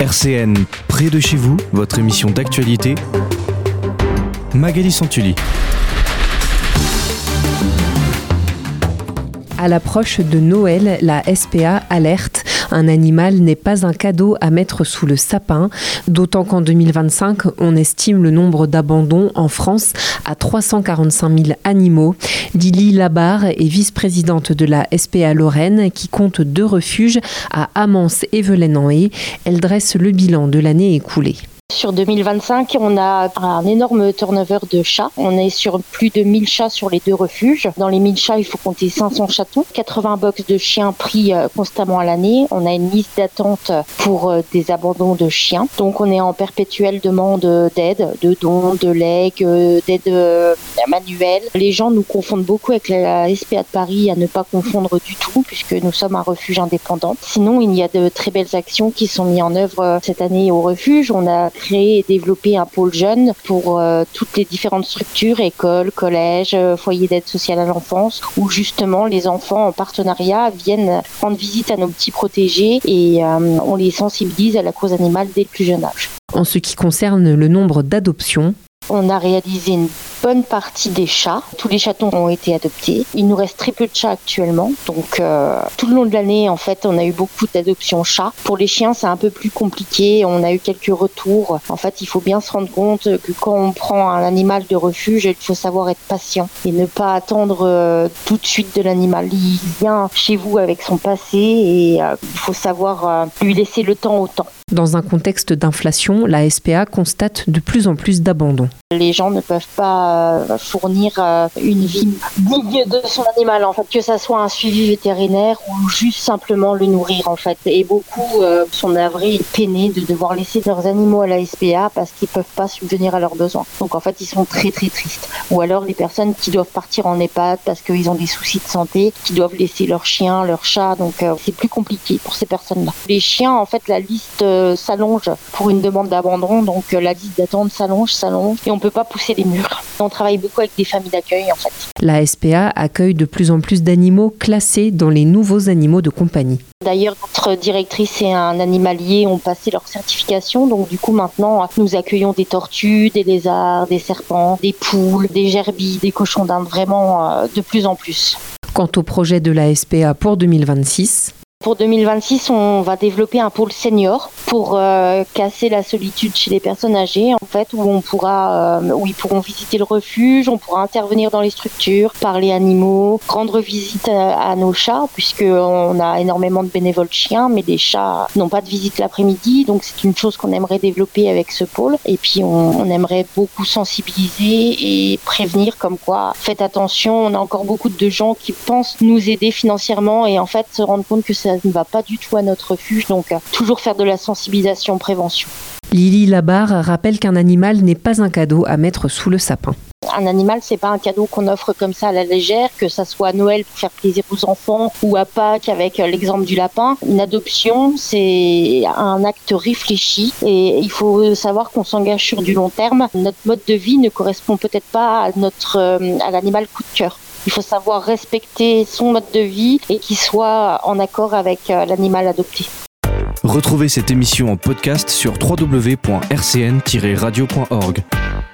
RCN, près de chez vous, votre émission d'actualité. Magali Santulli. À l'approche de Noël, la SPA alerte. Un animal n'est pas un cadeau à mettre sous le sapin, d'autant qu'en 2025, on estime le nombre d'abandons en France à 345 000 animaux. Lily Labarre est vice-présidente de la SPA Lorraine qui compte 2 refuges à Amance et Velaine-en-Haye. Elle dresse le bilan de l'année écoulée. Sur 2025, on a un énorme turnover de chats. On est sur plus de 1000 chats sur les 2 refuges. Dans les 1000 chats, il faut compter 500 chatons, 80 box de chiens pris constamment à l'année. On a une liste d'attente pour des abandons de chiens. Donc on est en perpétuelle demande d'aide, de dons, de legs, d'aide manuelle. Les gens nous confondent beaucoup avec la SPA de Paris, à ne pas confondre du tout, puisque nous sommes un refuge indépendant. Sinon, il y a de très belles actions qui sont mises en œuvre cette année au refuge. On a créé et développé un pôle jeune pour toutes les différentes structures, écoles, collèges, foyers d'aide sociale à l'enfance, où justement les enfants en partenariat viennent rendre visite à nos petits protégés et on les sensibilise à la cause animale dès le plus jeune âge. En ce qui concerne le nombre d'adoptions, on a réalisé une bonne partie des chats. Tous les chatons ont été adoptés. Il nous reste très peu de chats actuellement. Donc tout le long de l'année, en fait, on a eu beaucoup d'adoptions chats. Pour les chiens, c'est un peu plus compliqué. On a eu quelques retours. En fait, il faut bien se rendre compte que quand on prend un animal de refuge, il faut savoir être patient et ne pas attendre tout de suite de l'animal. Il vient chez vous avec son passé et il faut savoir lui laisser le temps au temps. Dans un contexte d'inflation, la SPA constate de plus en plus d'abandons. Les gens ne peuvent pas fournir une vie digne de son animal, en fait, que ça soit un suivi vétérinaire ou juste simplement le nourrir, en fait. Et beaucoup sont navrés et peinés de devoir laisser leurs animaux à la SPA parce qu'ils peuvent pas subvenir à leurs besoins. Donc en fait, ils sont très très tristes. Ou alors les personnes qui doivent partir en EHPAD parce qu'ils ont des soucis de santé, qui doivent laisser leurs chiens, leurs chats. Donc c'est plus compliqué pour ces personnes-là. Les chiens, en fait, la liste s'allonge pour une demande d'abandon, donc la liste d'attente s'allonge et on peut pas pousser les murs. On travaille beaucoup avec des familles d'accueil, en fait. La SPA accueille de plus en plus d'animaux classés dans les nouveaux animaux de compagnie. D'ailleurs, notre directrice et un animalier ont passé leur certification, donc du coup maintenant nous accueillons des tortues, des lézards, des serpents, des poules, des gerbilles, des cochons d'Inde, vraiment de plus en plus. Quant au projet de la SPA pour 2026, pour 2026, on va développer un pôle senior pour casser la solitude chez les personnes âgées, en fait, où ils pourront visiter le refuge, on pourra intervenir dans les structures, parler animaux, rendre visite à nos chats, puisqu'on a énormément de bénévoles chiens, mais les chats n'ont pas de visite l'après-midi, donc c'est une chose qu'on aimerait développer avec ce pôle. Et puis on aimerait beaucoup sensibiliser et prévenir comme quoi, faites attention, on a encore beaucoup de gens qui pensent nous aider financièrement et en fait se rendre compte que ça ne va pas du tout à notre refuge, donc toujours faire de la sensibilisation, prévention. Lily Labarre rappelle qu'un animal n'est pas un cadeau à mettre sous le sapin. Un animal, c'est pas un cadeau qu'on offre comme ça à la légère, que ça soit à Noël pour faire plaisir aux enfants ou à Pâques avec l'exemple du lapin. Une adoption, c'est un acte réfléchi et il faut savoir qu'on s'engage sur du long terme. Notre mode de vie ne correspond peut-être pas à l'animal coup de cœur. Il faut savoir respecter son mode de vie et qu'il soit en accord avec l'animal adopté. Retrouvez cette émission en podcast sur www.rcn-radio.org.